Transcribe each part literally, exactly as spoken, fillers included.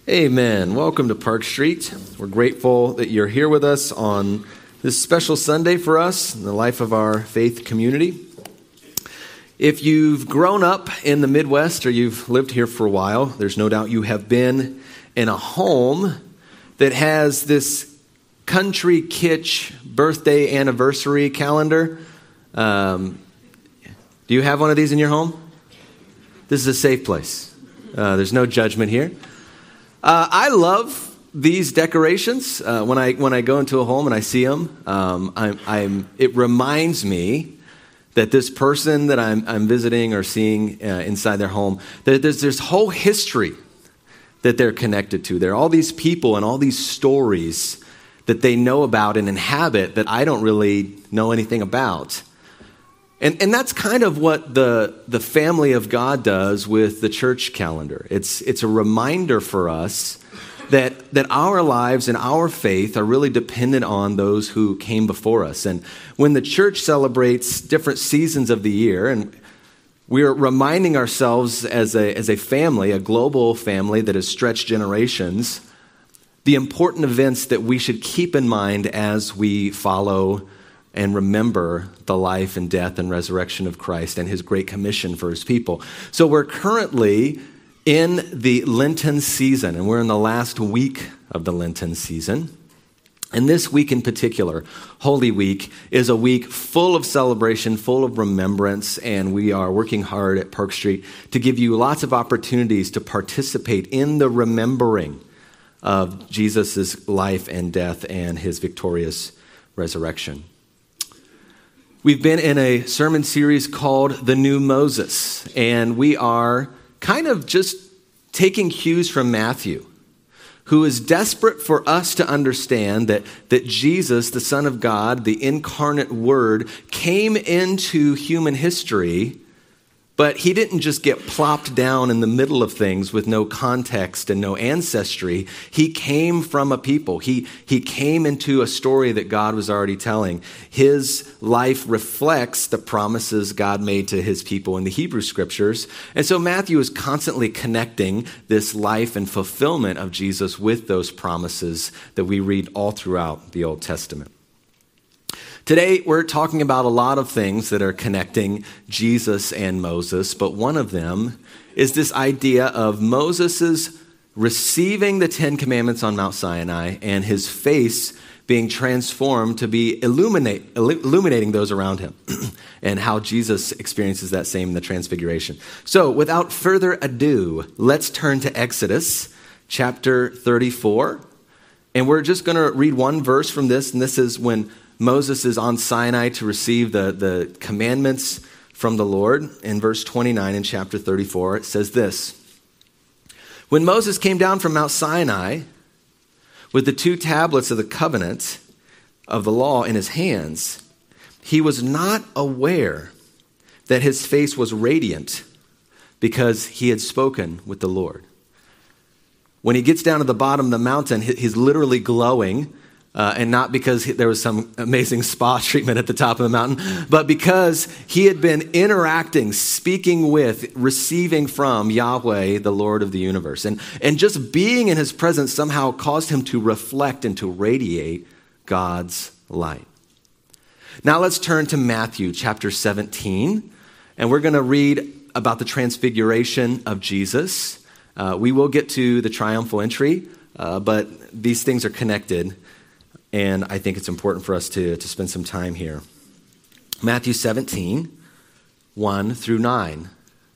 Amen. Welcome to Park Street. We're grateful that you're here with us on this special Sunday for us in the life of our faith community. If you've grown up in the Midwest or you've lived here for a while, there's no doubt you have been in a home that has this country kitsch birthday anniversary calendar. Um, do you have one of these in your home? This is a safe place. Uh, there's no judgment here. Uh, I love these decorations. Uh, when I when I go into a home and I see them, um, I'm, I'm, it reminds me that this person that I'm, I'm visiting or seeing uh, inside their home, that there's this whole history that they're connected to. There are all these people and all these stories that they know about and inhabit that I don't really know anything about. And and that's kind of what the, the family of God does with the church calendar. It's it's a reminder for us that that our lives and our faith are really dependent on those who came before us. And when the church celebrates different seasons of the year, and we're reminding ourselves as a as a family, a global family that has stretched generations, the important events that we should keep in mind as we follow and remember the life and death and resurrection of Christ and his great commission for his people. So we're currently in the Lenten season, and we're in the last week of the Lenten season. And this week in particular, Holy Week, is a week full of celebration, full of remembrance, and we are working hard at Park Street to give you lots of opportunities to participate in the remembering of Jesus' life and death and his victorious resurrection. We've been in a sermon series called The New Moses, and we are kind of just taking cues from Matthew, who is desperate for us to understand that, that Jesus, the Son of God, the incarnate Word, came into human history, but he didn't just get plopped down in the middle of things with no context and no ancestry. He came from a people. He, he came into a story that God was already telling. His life reflects the promises God made to his people in the Hebrew Scriptures. And so Matthew is constantly connecting this life and fulfillment of Jesus with those promises that we read all throughout the Old Testament. Today, we're talking about a lot of things that are connecting Jesus and Moses, but one of them is this idea of Moses' receiving the Ten Commandments on Mount Sinai and his face being transformed to be illuminate, illuminating those around him, and how Jesus experiences that same in the Transfiguration. So, without further ado, let's turn to Exodus chapter thirty-four, and we're just going to read one verse from this, and this is when Moses is on Sinai to receive the, the commandments from the Lord. In verse twenty-nine in chapter thirty-four, it says this: When Moses came down from Mount Sinai with the two tablets of the covenant of the law in his hands, he was not aware that his face was radiant because he had spoken with the Lord. When he gets down to the bottom of the mountain, he's literally glowing. Uh, and not because he, there was some amazing spa treatment at the top of the mountain, but because he had been interacting, speaking with, receiving from Yahweh, the Lord of the universe. And, and just being in his presence somehow caused him to reflect and to radiate God's light. Now let's turn to Matthew chapter seventeen, and we're going to read about the transfiguration of Jesus. Uh, we will get to the triumphal entry, uh, but these things are connected. And I think it's important for us to, to spend some time here. Matthew seventeen, one through nine.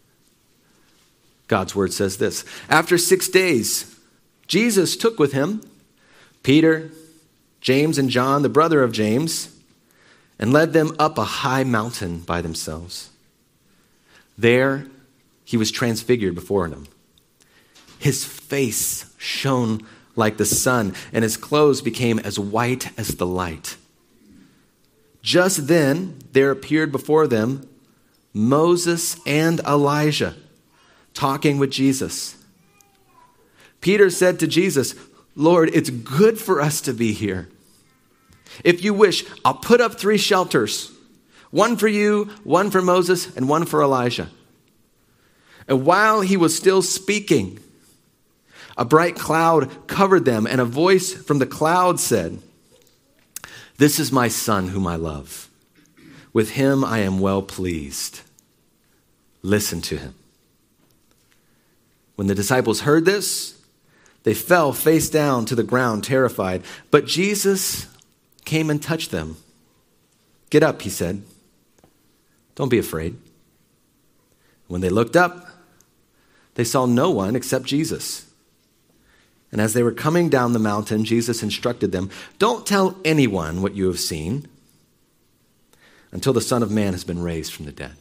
God's word says this: After six days, Jesus took with him Peter, James, and John, the brother of James, and led them up a high mountain by themselves. There he was transfigured before them. His face shone like the sun, and his clothes became as white as the light. Just then there appeared before them Moses and Elijah talking with Jesus. Peter said to Jesus, Lord, it's good for us to be here. If you wish, I'll put up three shelters, one for you, one for Moses, and one for Elijah. And while he was still speaking, A bright cloud covered them, and a voice from the cloud said, "This is my son whom I love. With him I am well pleased. Listen to him." When the disciples heard this, they fell face down to the ground, terrified. But Jesus came and touched them. "Get up," he said. "Don't be afraid." When they looked up, they saw no one except Jesus. And as they were coming down the mountain, Jesus instructed them, "Don't tell anyone what you have seen until the Son of Man has been raised from the dead."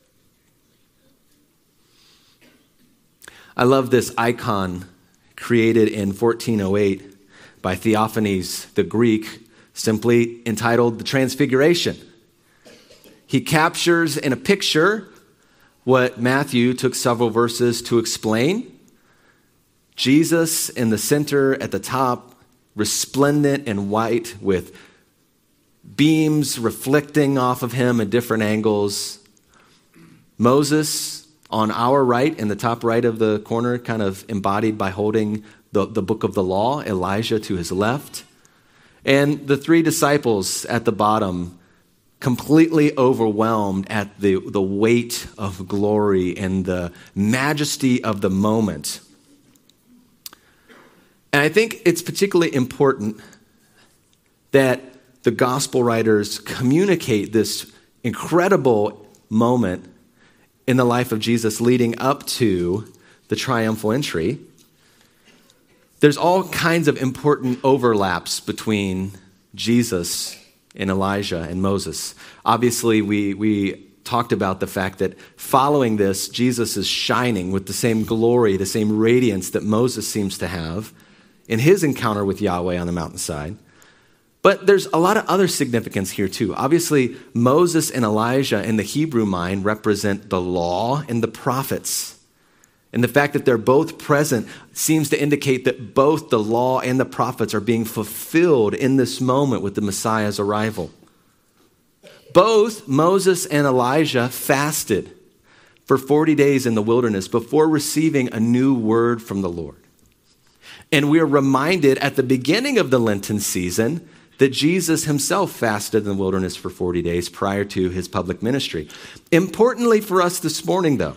I love this icon created in fourteen oh eight by Theophanes the Greek, simply entitled The Transfiguration. He captures in a picture what Matthew took several verses to explain. Jesus in the center at the top, resplendent in white with beams reflecting off of him at different angles. Moses on our right, in the top right of the corner, kind of embodied by holding the, the book of the law, Elijah to his left. And the three disciples at the bottom, completely overwhelmed at the, the weight of glory and the majesty of the moment. And I think it's particularly important that the gospel writers communicate this incredible moment in the life of Jesus leading up to the triumphal entry. There's all kinds of important overlaps between Jesus and Elijah and Moses. Obviously, we, we talked about the fact that following this, Jesus is shining with the same glory, the same radiance that Moses seems to have in his encounter with Yahweh on the mountainside. But there's a lot of other significance here too. Obviously, Moses and Elijah in the Hebrew mind represent the law and the prophets. And the fact that they're both present seems to indicate that both the law and the prophets are being fulfilled in this moment with the Messiah's arrival. Both Moses and Elijah fasted for forty days in the wilderness before receiving a new word from the Lord. And we are reminded at the beginning of the Lenten season that Jesus himself fasted in the wilderness for forty days prior to his public ministry. Importantly for us this morning, though,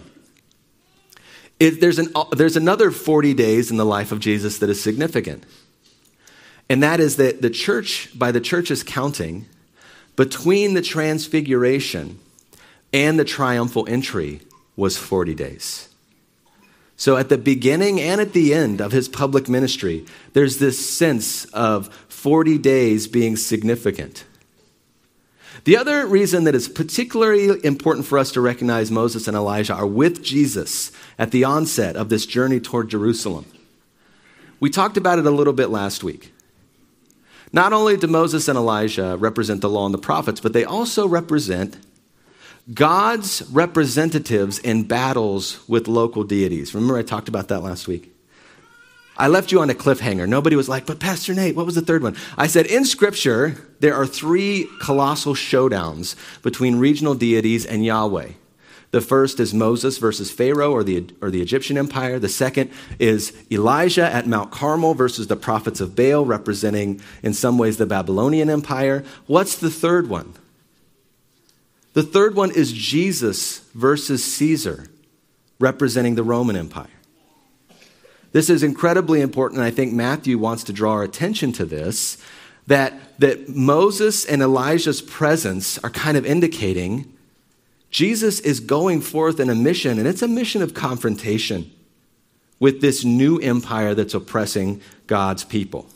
is there's, an, there's another forty days in the life of Jesus that is significant. And that is that the church, by the church's counting, between the transfiguration and the triumphal entry was forty days. So at the beginning and at the end of his public ministry, there's this sense of forty days being significant. The other reason that it's particularly important for us to recognize Moses and Elijah are with Jesus at the onset of this journey toward Jerusalem. We talked about it a little bit last week. Not only do Moses and Elijah represent the law and the prophets, but they also represent God's representatives in battles with local deities. Remember I talked about that last week? I left you on a cliffhanger. Nobody was like, "But Pastor Nate, what was the third one?" I said, in Scripture, there are three colossal showdowns between regional deities and Yahweh. The first is Moses versus Pharaoh or the, or the Egyptian Empire. The second is Elijah at Mount Carmel versus the prophets of Baal, representing in some ways the Babylonian Empire. What's the third one? The third one is Jesus versus Caesar, representing the Roman Empire. This is incredibly important, and I think Matthew wants to draw our attention to this, that, that Moses and Elijah's presence are kind of indicating Jesus is going forth in a mission, and it's a mission of confrontation with this new empire that's oppressing God's people.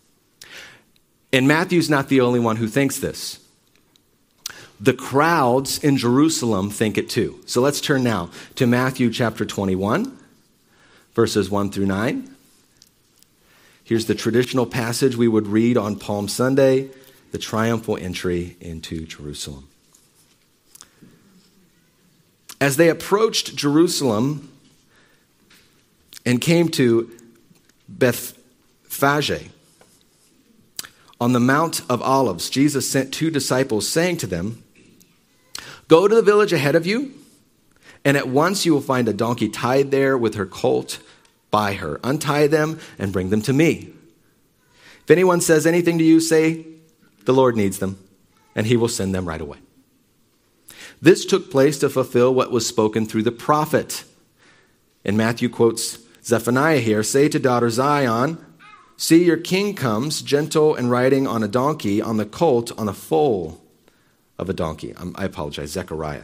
And Matthew's not the only one who thinks this. The crowds in Jerusalem think it too. So let's turn now to Matthew chapter twenty-one, verses one through nine. Here's the traditional passage we would read on Palm Sunday, the triumphal entry into Jerusalem. As they approached Jerusalem and came to Bethphage on the Mount of Olives, Jesus sent two disciples, saying to them, "Go to the village ahead of you, and at once you will find a donkey tied there with her colt, by her. Untie them and bring them to me. If anyone says anything to you, say, the Lord needs them, and he will send them right away. This took place to fulfill what was spoken through the prophet. And Matthew quotes Zephaniah here, say to daughter Zion, see your king comes, gentle and riding on a donkey, on the colt, on a foal of a donkey. I apologize, Zechariah.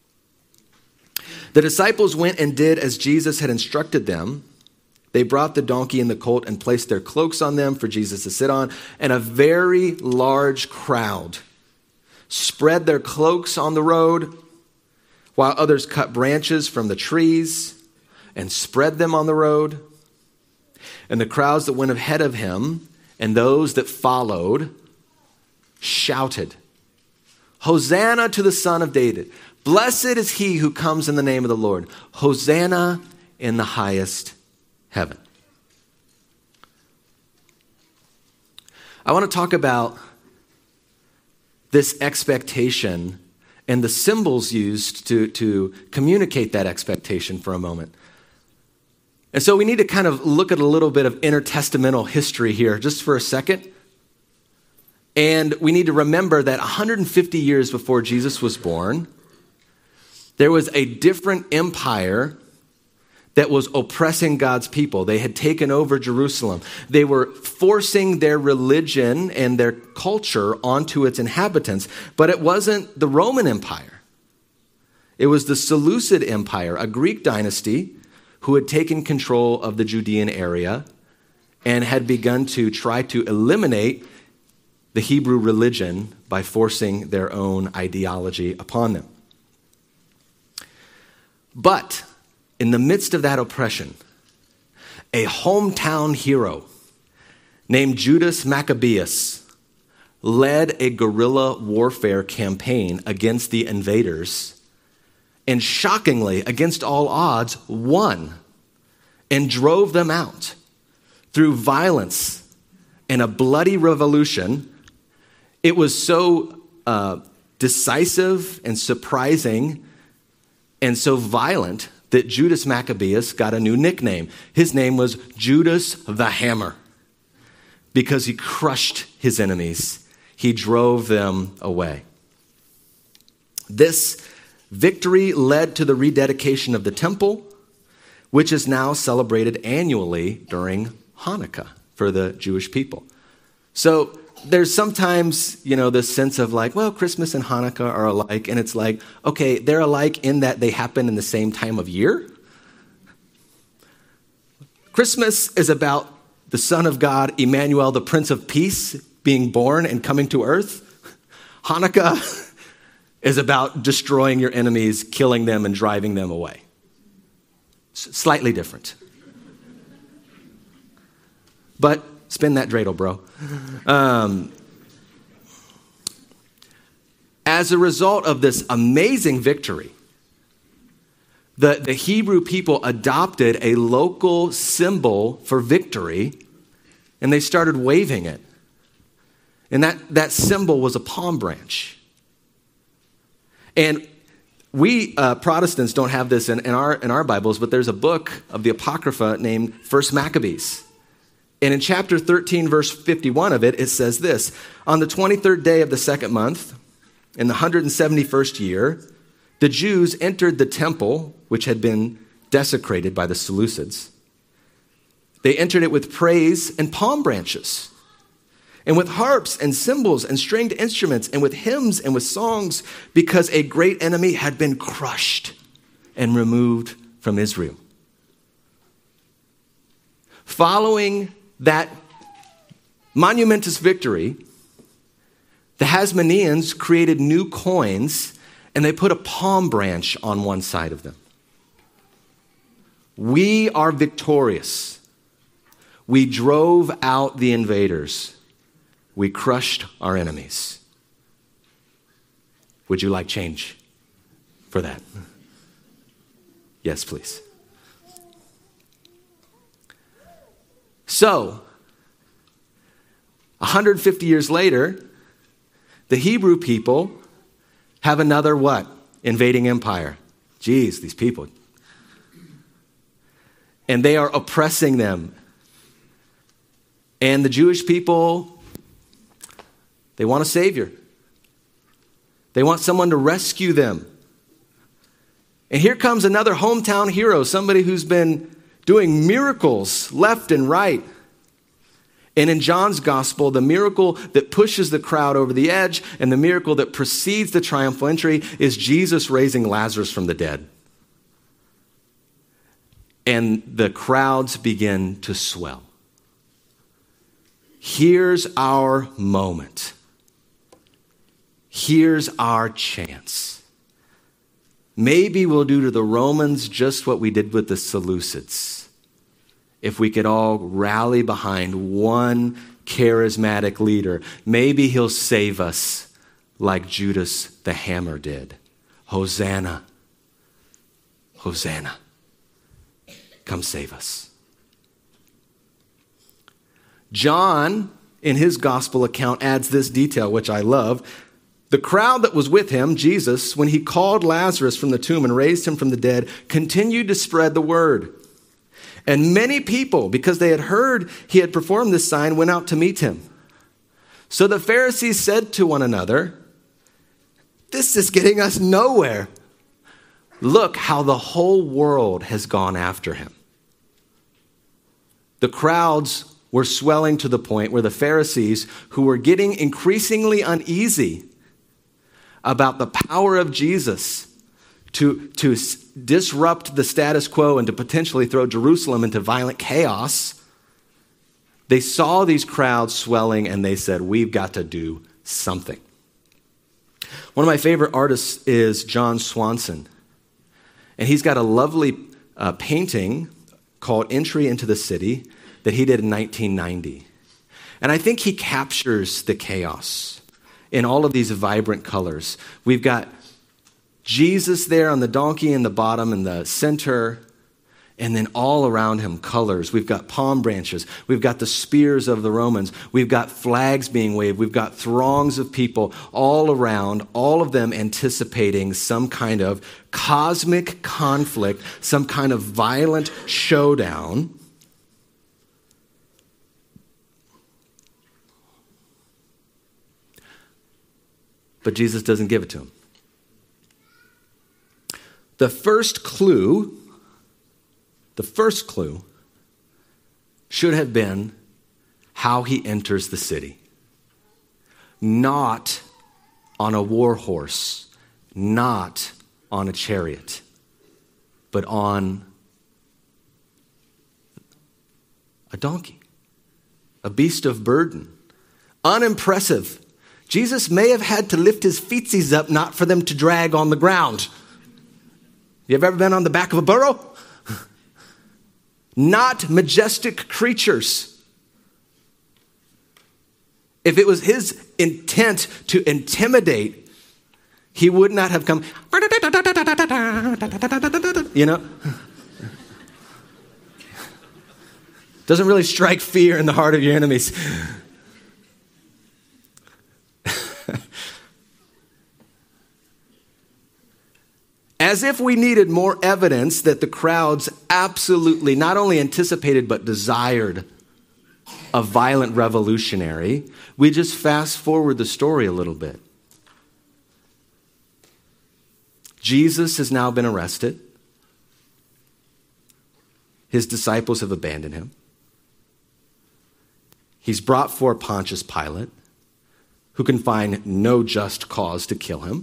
The disciples went and did as Jesus had instructed them. They brought the donkey and the colt and placed their cloaks on them for Jesus to sit on, and a very large crowd spread their cloaks on the road, while others cut branches from the trees and spread them on the road. And the crowds that went ahead of him and those that followed shouted, Hosanna to the Son of David. Blessed is he who comes in the name of the Lord. Hosanna in the highest heaven. I want to talk about this expectation and the symbols used to, to communicate that expectation for a moment. And so we need to kind of look at a little bit of intertestamental history here just for a second. And we need to remember that one hundred fifty years before Jesus was born, there was a different empire that was oppressing God's people. They had taken over Jerusalem. They were forcing their religion and their culture onto its inhabitants. But it wasn't the Roman Empire. It was the Seleucid Empire, a Greek dynasty who had taken control of the Judean area and had begun to try to eliminate the Hebrew religion by forcing their own ideology upon them. But in the midst of that oppression, a hometown hero named Judas Maccabeus led a guerrilla warfare campaign against the invaders, and shockingly, against all odds, won and drove them out through violence and a bloody revolution. It was so uh, decisive and surprising and so violent that Judas Maccabeus got a new nickname. His name was Judas the Hammer, because he crushed his enemies. He drove them away. This victory led to the rededication of the temple, which is now celebrated annually during Hanukkah for the Jewish people. So there's sometimes, you know, this sense of like, well, Christmas and Hanukkah are alike. And it's like, okay, they're alike in that they happen in the same time of year. Christmas is about the Son of God, Emmanuel, the Prince of Peace, being born and coming to earth. Hanukkah is about destroying your enemies, killing them, and driving them away. S- slightly different. But spin that dreidel, bro. Um, as a result of this amazing victory, the, the Hebrew people adopted a local symbol for victory, and they started waving it. And that, that symbol was a palm branch. And we uh, Protestants don't have this in, in, our, in our Bibles, but there's a book of the Apocrypha named First Maccabees. And in chapter thirteen, verse fifty-one of it, it says this: on the twenty-third day of the second month, in the one hundred seventy-first year, the Jews entered the temple, which had been desecrated by the Seleucids. They entered it with praise and palm branches, and with harps and cymbals and stringed instruments, and with hymns and with songs, because a great enemy had been crushed and removed from Israel. Following that monumentous victory, the Hasmoneans created new coins, and they put a palm branch on one side of them. We are victorious. We drove out the invaders. We crushed our enemies. Would you like change for that? Yes, please. So, one hundred fifty years later, the Hebrew people have another what? Invading empire. Geez, these people. and they are oppressing them. And the Jewish people, they want a savior. They want someone to rescue them. And here comes another hometown hero, somebody who's been doing miracles left and right. And in John's gospel, the miracle that pushes the crowd over the edge and the miracle that precedes the triumphal entry is Jesus raising Lazarus from the dead. And the crowds begin to swell. Here's our moment. Here's our chance. Maybe we'll do to the Romans just what we did with the Seleucids. If we could all rally behind one charismatic leader, maybe he'll save us like Judas the Hammer did. Hosanna. Hosanna. Come save us. John, in his gospel account, adds this detail, which I love. The crowd that was with him, Jesus, when he called Lazarus from the tomb and raised him from the dead, continued to spread the word. And many people, because they had heard he had performed this sign, went out to meet him. So the Pharisees said to one another, "This is getting us nowhere. Look how the whole world has gone after him." The crowds were swelling to the point where the Pharisees, who were getting increasingly uneasy about the power of Jesus to, to disrupt the status quo and to potentially throw Jerusalem into violent chaos, they saw these crowds swelling and they said, we've got to do something. One of my favorite artists is John Swanson. And he's got a lovely uh, painting called Entry into the City that he did in nineteen ninety. And I think he captures the chaos in all of these vibrant colors. We've got Jesus there on the donkey in the bottom and the center, and then all around him colors. We've got palm branches. We've got the spears of the Romans. We've got flags being waved. We've got throngs of people all around, all of them anticipating some kind of cosmic conflict, some kind of violent showdown. But Jesus doesn't give it to him. The first clue, the first clue should have been how he enters the city. Not on a war horse, not on a chariot, but on a donkey, a beast of burden. Unimpressive. Jesus may have had to lift his feetsies up, not for them to drag on the ground. You have ever been on the back of a burro? Not majestic creatures. If it was his intent to intimidate, he would not have come, you know? Doesn't really strike fear in the heart of your enemies. As if we needed more evidence that the crowds absolutely not only anticipated but desired a violent revolutionary, we just fast forward the story a little bit. Jesus has now been arrested. His disciples have abandoned him. He's brought before Pontius Pilate, who can find no just cause to kill him.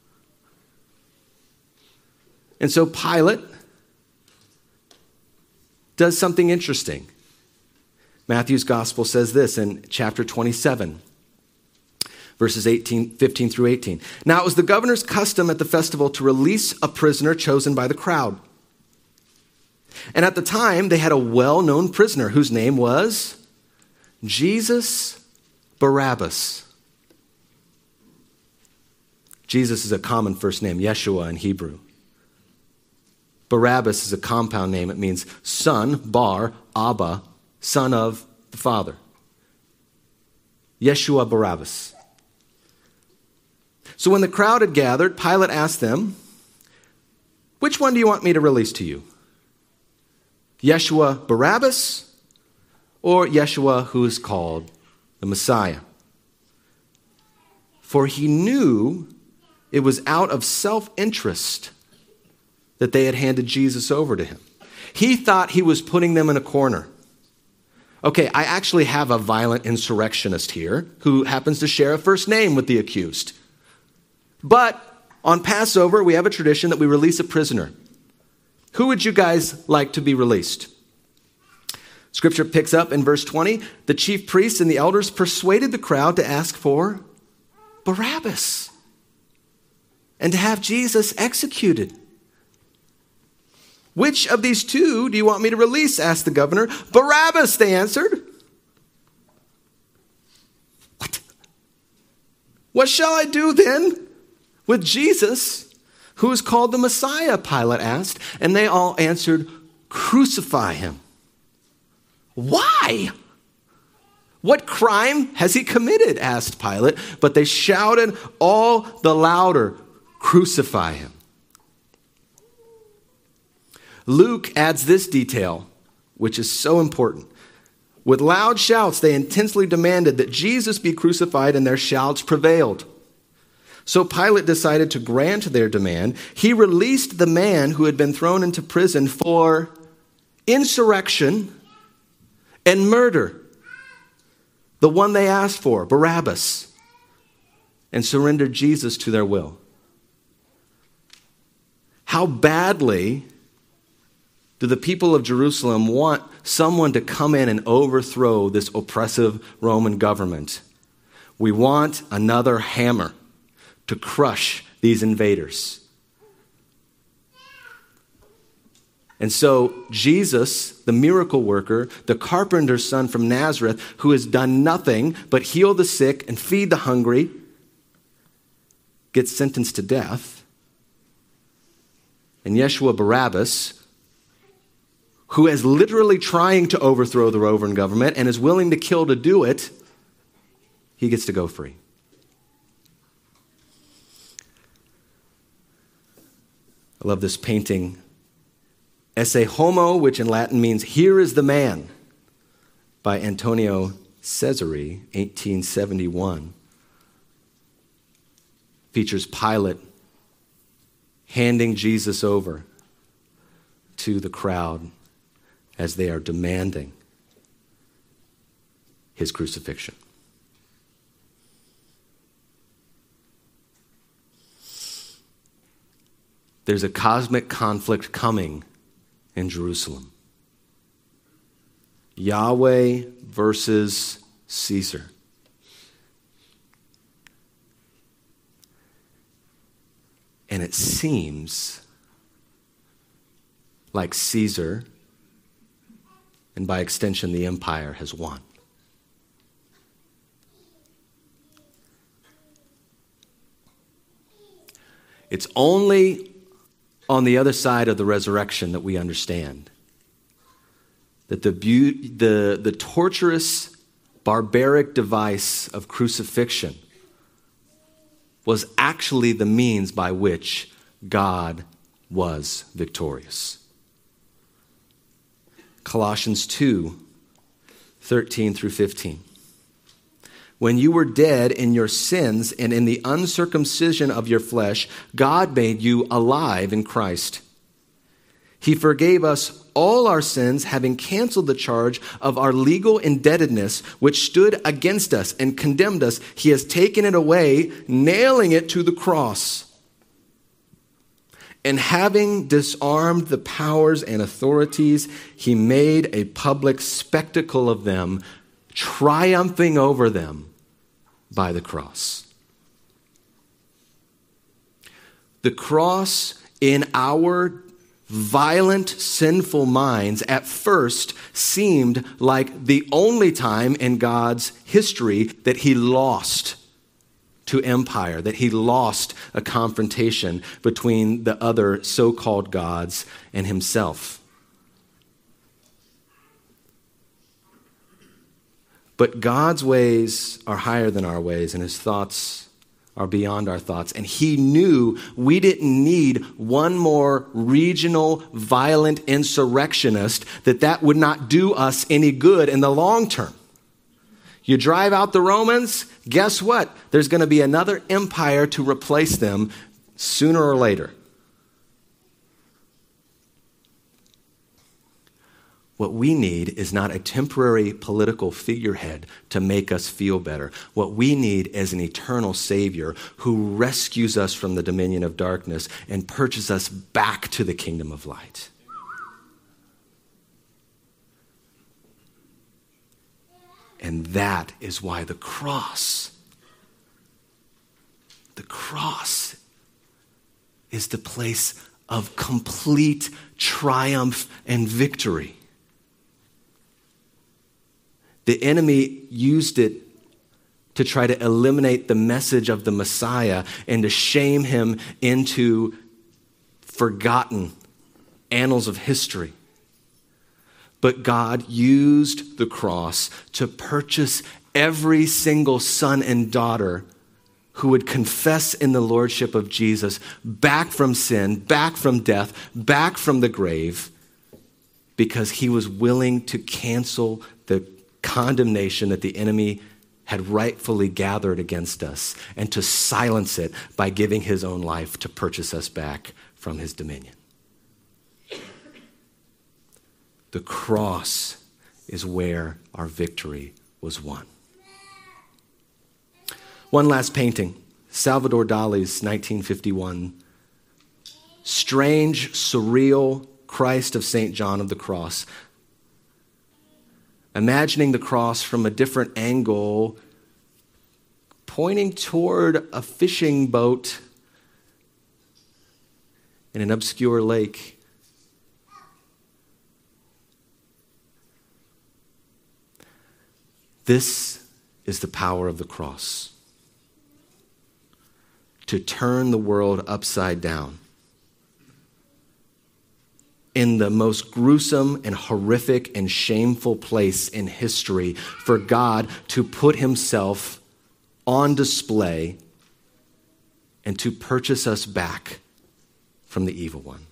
And so Pilate does something interesting. Matthew's gospel says this in chapter twenty-seven, verses eighteen, fifteen through eighteen. Now it was the governor's custom at the festival to release a prisoner chosen by the crowd. And at the time, they had a well-known prisoner whose name was Jesus Barabbas. Jesus is a common first name, Yeshua in Hebrew. Barabbas is a compound name. It means son, bar, Abba, son of the Father. Yeshua Barabbas. So when the crowd had gathered, Pilate asked them, which one do you want me to release to you? Yeshua Barabbas or Yeshua who is called the Messiah? For he knew it was out of self-interest that they had handed Jesus over to him. He thought he was putting them in a corner. Okay, I actually have a violent insurrectionist here who happens to share a first name with the accused. But on Passover, we have a tradition that we release a prisoner. Who would you guys like to be released? Scripture picks up in verse twenty. The chief priests and the elders persuaded the crowd to ask for Barabbas and to have Jesus executed. Which of these two do you want me to release? Asked the governor. Barabbas, they answered. What? What shall I do then with Jesus, who is called the Messiah? Pilate asked. And they all answered, crucify him. Why? What crime has he committed? Asked Pilate. But they shouted all the louder, crucify him. Luke adds this detail, which is so important. With loud shouts, they intensely demanded that Jesus be crucified, and their shouts prevailed. So Pilate decided to grant their demand. He released the man who had been thrown into prison for insurrection and murder, the one they asked for, Barabbas, and surrendered Jesus to their will. How badly do the people of Jerusalem want someone to come in and overthrow this oppressive Roman government? We want another hammer to crush these invaders. And so Jesus, the miracle worker, the carpenter's son from Nazareth, who has done nothing but heal the sick and feed the hungry, gets sentenced to death. And Yeshua Barabbas, who is literally trying to overthrow the Roman government and is willing to kill to do it, he gets to go free. I love this painting. Esse Homo, which in Latin means here is the man, by Antonio Cesare, eighteen seventy-one, features Pilate handing Jesus over to the crowd as they are demanding his crucifixion. There's a cosmic conflict coming in Jerusalem. Yahweh versus Caesar. And it seems like Caesar, and by extension the empire, has won. It's only on the other side of the resurrection that we understand that the, be- the, the torturous, barbaric device of crucifixion was actually the means by which God was victorious. Colossians two, thirteen through fifteen. When you were dead in your sins and in the uncircumcision of your flesh, God made you alive in Christ. He forgave us all our sins, having canceled the charge of our legal indebtedness, which stood against us and condemned us. He has taken it away, nailing it to the cross. And having disarmed the powers and authorities, he made a public spectacle of them, triumphing over them by the cross. The cross in our violent, sinful minds at first seemed like the only time in God's history that he lost to empire, that he lost a confrontation between the other so-called gods and himself. But God's ways are higher than our ways, and his thoughts are beyond our thoughts. And he knew we didn't need one more regional violent insurrectionist, that that would not do us any good in the long term. You drive out the Romans, guess what? There's going to be another empire to replace them sooner or later. What we need is not a temporary political figurehead to make us feel better. What we need is an eternal Savior who rescues us from the dominion of darkness and purchases us back to the kingdom of light. And that is why the cross, the cross is the place of complete triumph and victory. The enemy used it to try to eliminate the message of the Messiah and to shame him into forgotten annals of history. But God used the cross to purchase every single son and daughter who would confess in the lordship of Jesus back from sin, back from death, back from the grave, because he was willing to cancel the condemnation that the enemy had rightfully gathered against us and to silence it by giving his own life to purchase us back from his dominion. The cross is where our victory was won. One last painting, Salvador Dali's nineteen fifty-one, strange, surreal Christ of Saint John of the Cross. Imagining the cross from a different angle, pointing toward a fishing boat in an obscure lake. This is the power of the cross. To turn the world upside down. In the most gruesome and horrific and shameful place in history, for God to put himself on display and to purchase us back from the evil one.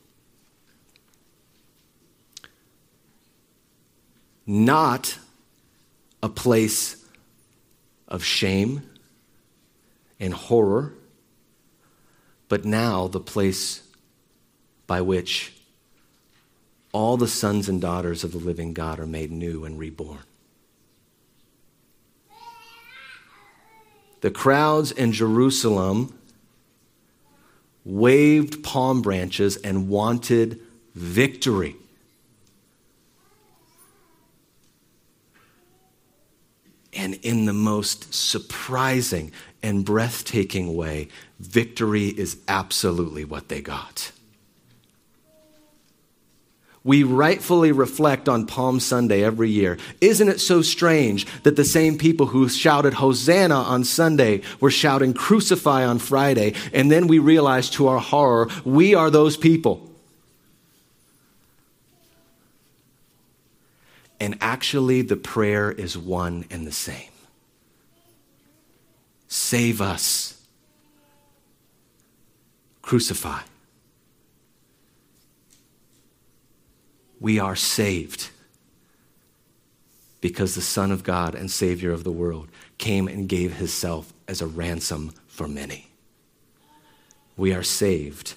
Not a place of shame and horror, but now the place by which all the sons and daughters of the living God are made new and reborn. The crowds in Jerusalem waved palm branches and wanted victory. And in the most surprising and breathtaking way, victory is absolutely what they got. We rightfully reflect on Palm Sunday every year. Isn't it so strange that the same people who shouted Hosanna on Sunday were shouting Crucify on Friday, and then we realize to our horror, we are those people. And actually, the prayer is one and the same. Save us. Crucify. We are saved because the Son of God and Savior of the world came and gave himself as a ransom for many. We are saved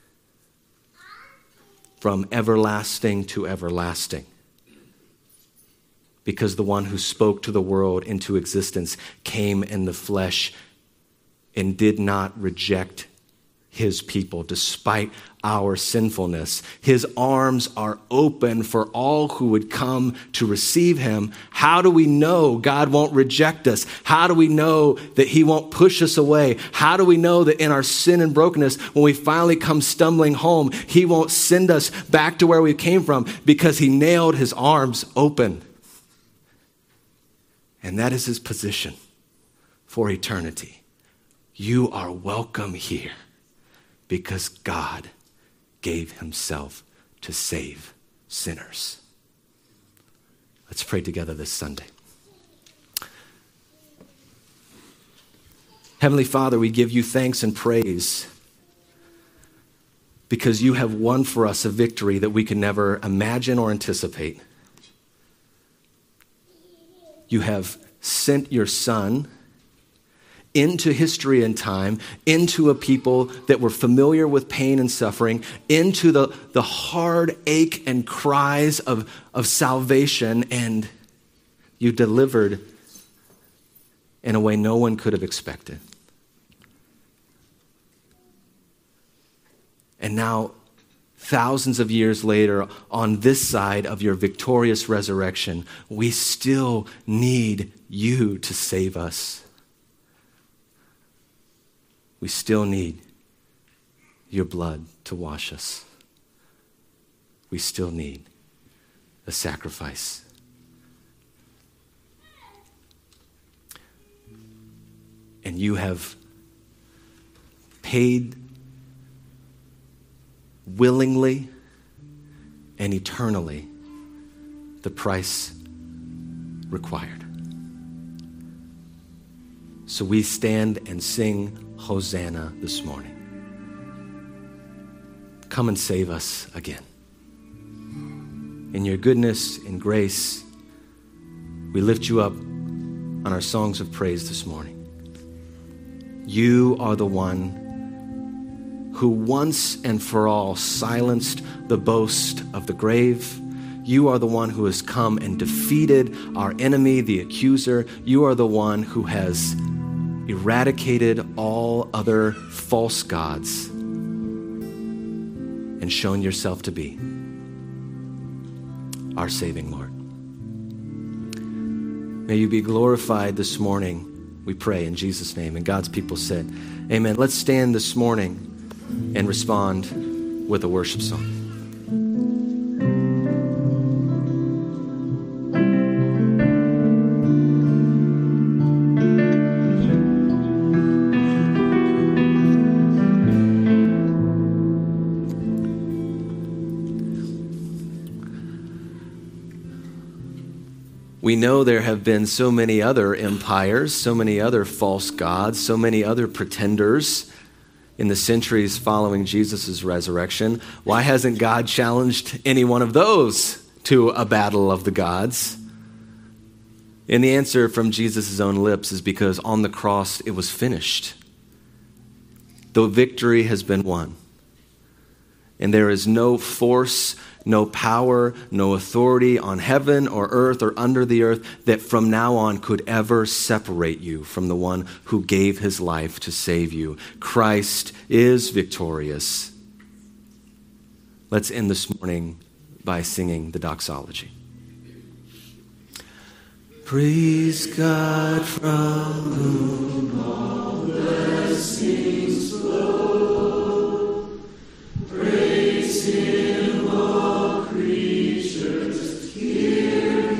from everlasting to everlasting, because the one who spoke to the world into existence came in the flesh and did not reject his people despite our sinfulness. His arms are open for all who would come to receive him. How do we know God won't reject us? How do we know that he won't push us away? How do we know that in our sin and brokenness, when we finally come stumbling home, he won't send us back to where we came from? Because he nailed his arms open. And that is his position for eternity. You are welcome here because God gave himself to save sinners. Let's pray together this Sunday. Heavenly Father, we give you thanks and praise because you have won for us a victory that we can never imagine or anticipate. You have sent your Son into history and time, into a people that were familiar with pain and suffering, into the, the hard ache and cries of, of salvation, and you delivered in a way no one could have expected. And now, thousands of years later, on this side of your victorious resurrection, we still need you to save us. We still need your blood to wash us. We still need a sacrifice. And you have paid willingly and eternally the price required. So we stand and sing Hosanna this morning. Come and save us again. In your goodness and grace, we lift you up on our songs of praise this morning. You are the one who once and for all silenced the boast of the grave. You are the one who has come and defeated our enemy, the accuser. You are the one who has eradicated all other false gods and shown yourself to be our saving Lord. May you be glorified this morning, we pray in Jesus' name. And God's people said, amen. Let's stand this morning and respond with a worship song. We know there have been so many other empires, so many other false gods, so many other pretenders in the centuries following Jesus' resurrection. Why hasn't God challenged any one of those to a battle of the gods? And the answer from Jesus' own lips is because on the cross it was finished. The victory has been won. And there is no force, no power, no authority on heaven or earth or under the earth that from now on could ever separate you from the one who gave his life to save you. Christ is victorious. Let's end this morning by singing the doxology. Praise God from whom all blessings flow. Praise him, all creatures here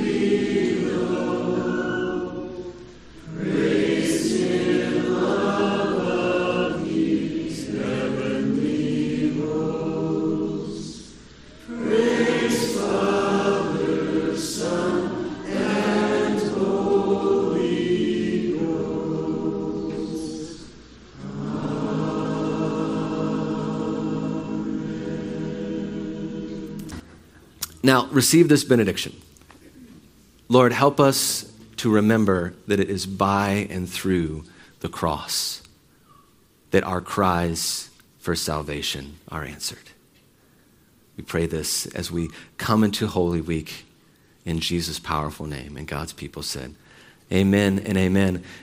below. Praise him above these heavenly hosts. Praise Father, Son, and Holy Ghost. Now, receive this benediction. Lord, help us to remember that it is by and through the cross that our cries for salvation are answered. We pray this as we come into Holy Week in Jesus' powerful name. And God's people said, amen and amen.